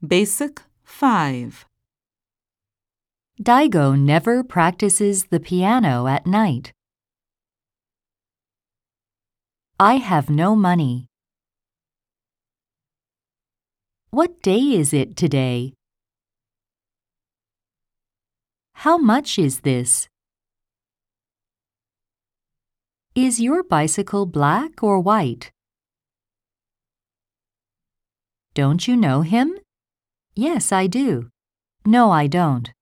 Basic 5. Daigo never practices the piano at night. I have no money. What day is it today? How much is this? Is your bicycle black or white? Don't you know him? Yes, I do. No, I don't.